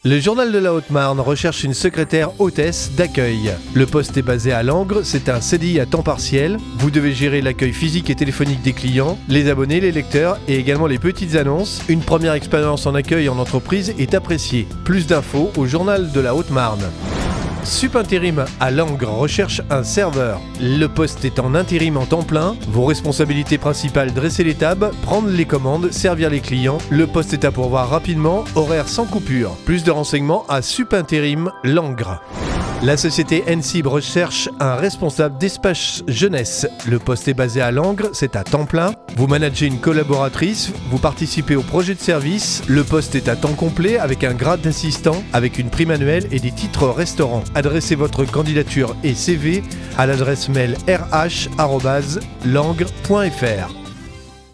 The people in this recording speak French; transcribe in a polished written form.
Le journal de la Haute-Marne recherche une secrétaire hôtesse d'accueil. Le poste est basé à Langres, c'est un CDI à temps partiel. Vous devez gérer l'accueil physique et téléphonique des clients, les abonnés, les lecteurs et également les petites annonces. Une première expérience en accueil en entreprise est appréciée. Plus d'infos au journal de la Haute-Marne. Sup Intérim à Langres recherche un serveur. Le poste est en intérim en temps plein. Vos responsabilités principales: dresser les tables, prendre les commandes, servir les clients. Le poste est à pourvoir rapidement, horaire sans coupure. Plus de renseignements à Sup Intérim Langres. La société NCIB recherche un responsable d'espace jeunesse. Le poste est basé à Langres, c'est à temps plein. Vous managez une collaboratrice, vous participez au projet de service. Le poste est à temps complet avec un grade d'assistant, avec une prime annuelle et des titres restaurants. Adressez votre candidature et CV à l'adresse mail rh@langres.fr.